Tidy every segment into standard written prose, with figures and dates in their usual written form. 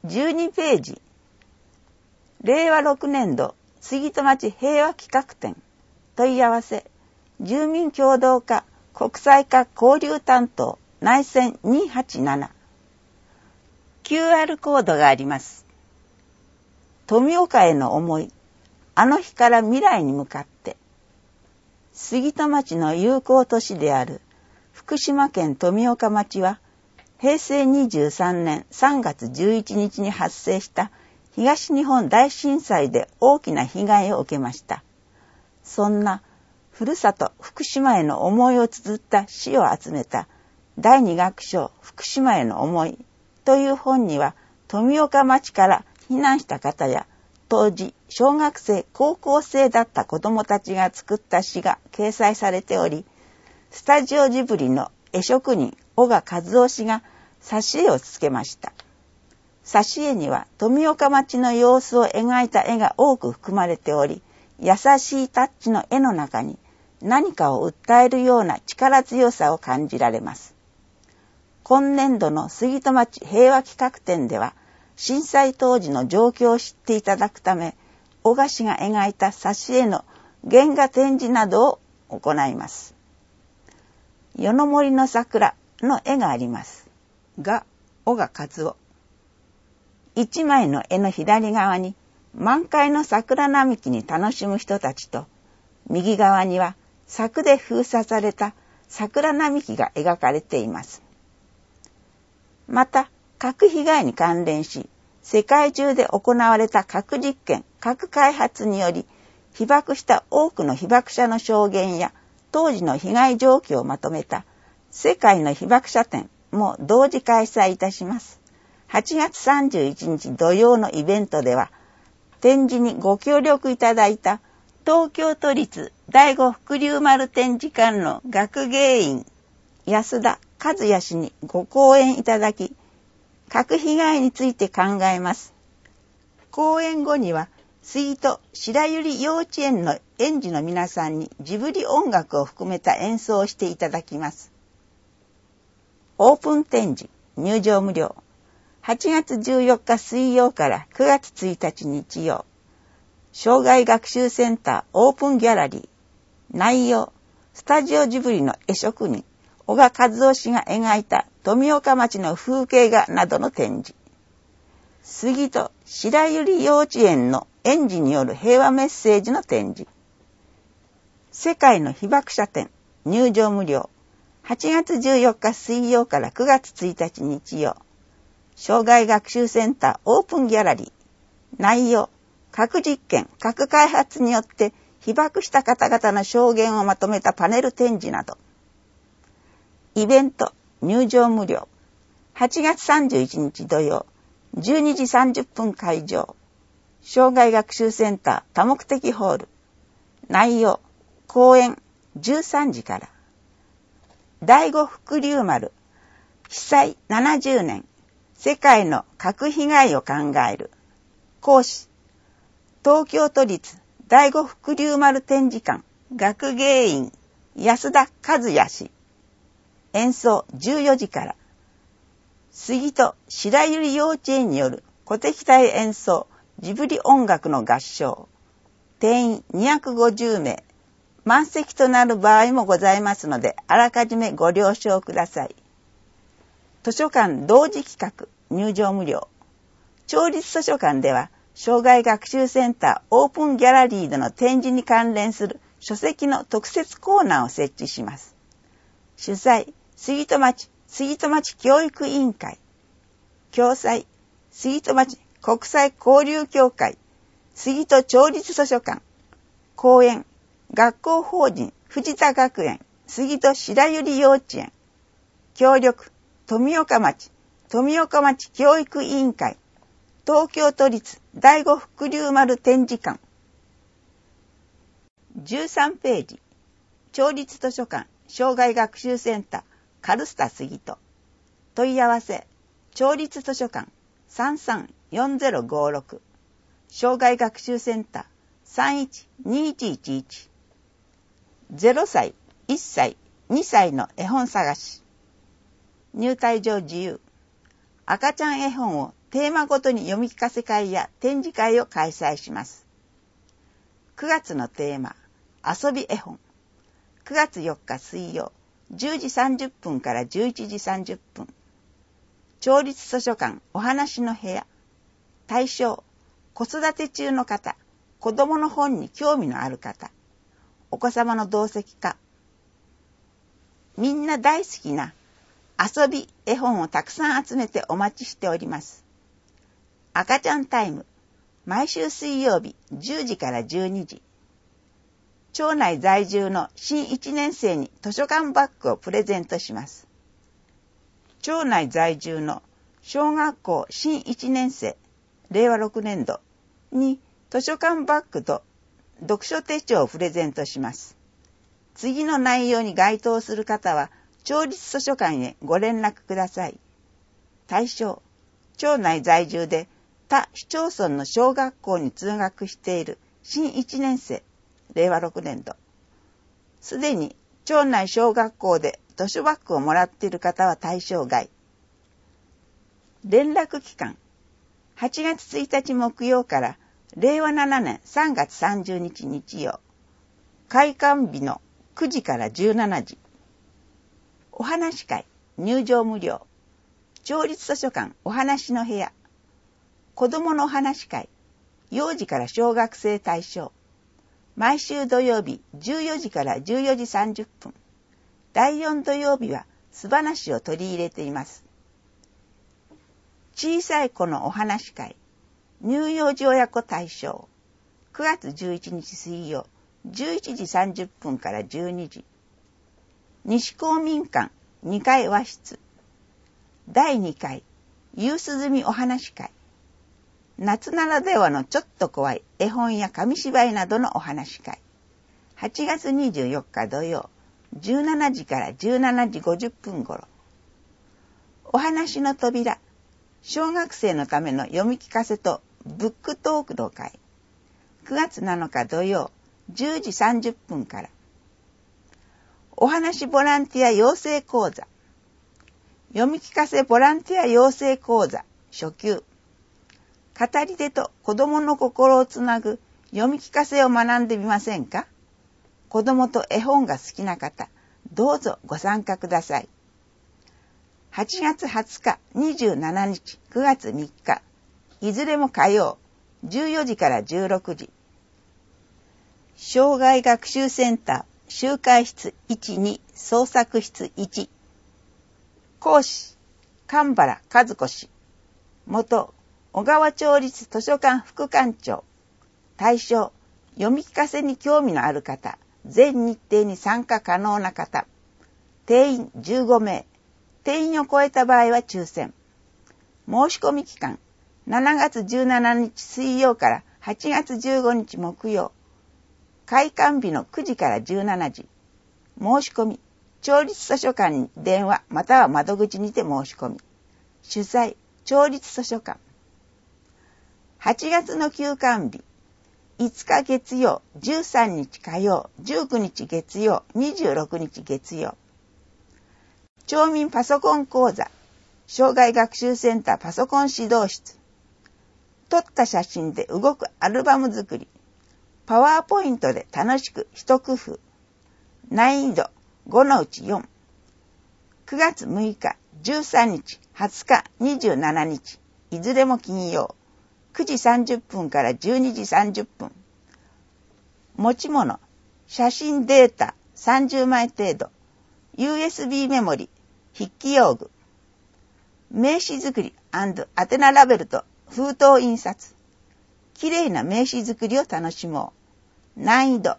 12ページ。令和6年度杉戸町平和企画展問い合わせ住民協同課国際化交流担当内線287 QR コードがあります。富岡への思い、あの日から未来に向かって。杉戸町の友好都市である福島県富岡町は平成23年3月11日に発生した東日本大震災で大きな被害を受けました。そんなふるさと福島への思いを綴った詩を集めた第2楽章福島への思いという本には富岡町から避難した方や当時小学生高校生だった子どもたちが作った詩が掲載されており、スタジオジブリの絵職人小賀和夫氏が挿絵をつけました。挿絵には富岡町の様子を描いた絵が多く含まれており、優しいタッチの絵の中に何かを訴えるような力強さを感じられます。今年度の杉戸町平和企画展では、震災当時の状況を知っていただくため、小賀氏が描いた挿絵の原画展示などを行います。夜の森の桜の絵があります。が、小賀和夫。一枚の絵の左側に満開の桜並木に楽しむ人たちと、右側には柵で封鎖された桜並木が描かれています。また、核被害に関連し、世界中で行われた核実験、核開発により、被爆した多くの被爆者の証言や当時の被害状況をまとめた世界の被爆者展も同時開催いたします。8月31日土曜のイベントでは、展示にご協力いただいた東京都立第五福竜丸展示館の学芸員安田和也氏にご講演いただき、核被害について考えます。講演後には、杉戸白百合幼稚園の園児の皆さんにジブリ音楽を含めた演奏をしていただきます。オープン展示、入場無料。8月14日水曜から9月1日日曜。障害学習センターオープンギャラリー。内容、スタジオジブリの絵職人、小賀和夫氏が描いた富岡町の風景画などの展示。杉戸白百合幼稚園の園児による平和メッセージの展示。世界の被爆者展、入場無料。8月14日水曜から9月1日日曜。障害学習センターオープンギャラリー。内容、核実験、核開発によって被爆した方々の証言をまとめたパネル展示など。イベント、入場無料。8月31日土曜、12時30分会場。障害学習センター多目的ホール。内容、講演、13時から。第五福竜丸、被災70年、世界の核被害を考える。講師、東京都立第五福竜丸展示館学芸員安田和也氏。演奏14時から。杉戸白百合幼稚園による鼓笛隊演奏ジブリ音楽の合唱。定員250名。満席となる場合もございますので、あらかじめご了承ください。図書館同時企画、入場無料。町立図書館では、障害学習センターオープンギャラリーでの展示に関連する書籍の特設コーナーを設置します。主催、杉戸町教育委員会。共催、杉戸町国際交流協会、杉戸町立図書館。講演、学校法人藤田学園杉戸白百合幼稚園。協力、富岡町教育委員会、東京都立第五福竜丸展示館。13ページ。町立図書館障害学習センターカルスタ杉戸。問い合わせ、町立図書館 334056 障害学習センター312111 0歳、1歳、2歳の絵本探し。入退場自由。赤ちゃん絵本をテーマごとに読み聞かせ会や展示会を開催します。9月のテーマ、遊び絵本。9月4日水曜、10時30分から11時30分。町立図書館お話の部屋。対象、子育て中の方、子供の本に興味のある方、お子様の同席か。みんな大好きな遊び絵本をたくさん集めてお待ちしております。赤ちゃんタイム、毎週水曜日10時から12時。町内在住の新1年生に図書館バッグをプレゼントします。町内在住の小学校新1年生、令和6年度に図書館バッグと読書手帳をプレゼントします。次の内容に該当する方は、町立図書館へご連絡ください。対象、町内在住で他市町村の小学校に通学している新1年生、令和6年度。すでに町内小学校で図書バッグをもらっている方は対象外。連絡期間、8月1日木曜から令和7年3月30日日曜。開館日の9時から17時。お話会、入場無料。町立図書館お話の部屋。子供のお話会、幼児から小学生対象。毎週土曜日14時から14時30分。第4土曜日は素話を取り入れています。小さい子のお話会、乳幼児親子対象。9月11日水曜、11時30分から12時。西公民館2階和室。第2回、夕涼みお話会。夏ならではのちょっと怖い絵本や紙芝居などのお話会。8月24日土曜、17時から17時50分頃。お話の扉、小学生のための読み聞かせとブックトークの会。9月7日土曜、10時30分から。お話ボランティア養成講座。読み聞かせボランティア養成講座初級。語り手と子供の心をつなぐ読み聞かせを学んでみませんか？子供と絵本が好きな方、どうぞご参加ください。8月20日、27日、9月3日、いずれも火曜、14時から16時。障害学習センター、集会室1、2、創作室1。講師、神原和子氏。元、小川町立図書館副館長。対象、読み聞かせに興味のある方、全日程に参加可能な方。定員15名。定員を超えた場合は抽選。申し込み期間、7月17日水曜から8月15日木曜。開館日の9時から17時。申し込み、町立図書館に電話または窓口にて申し込み。主催、町立図書館。8月の休館日、5日月曜、13日火曜、19日月曜、26日月曜。町民パソコン講座、障害学習センターパソコン指導室。撮った写真で動くアルバム作り。パワーポイントで楽しく一工夫。難易度5のうち4。9月6日、13日、20日、27日。いずれも金曜。9時30分から12時30分。持ち物、写真データ30枚程度。USB メモリ、筆記用具。名刺作り&宛名ラベルと封筒印刷。きれいな名刺作りを楽しもう。難易度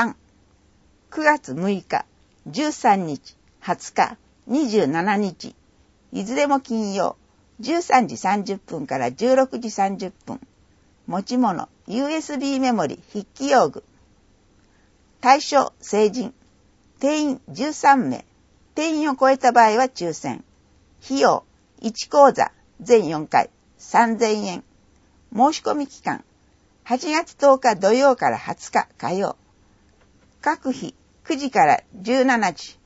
3。9月6日、13日、20日、27日。いずれも金曜。13時30分から16時30分。持ち物、USB メモリ、筆記用具。対象、成人。定員13名。定員を超えた場合は抽選。費用、1講座、全4回、3000円。申し込み期間、8月10日土曜から20日火曜。各日9時から17時。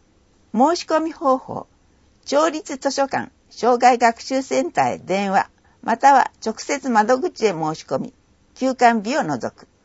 申し込み方法、町立図書館障害学習センターへ電話または直接窓口へ申し込み、休館日を除く。